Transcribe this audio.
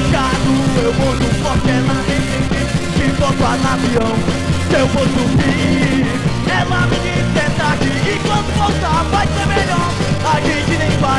complicado. Eu vou no forte, ela nem que volta no avião. Eu vou subir, ela me diz que é tarde, e quando voltar vai ser melhor. A gente nem vai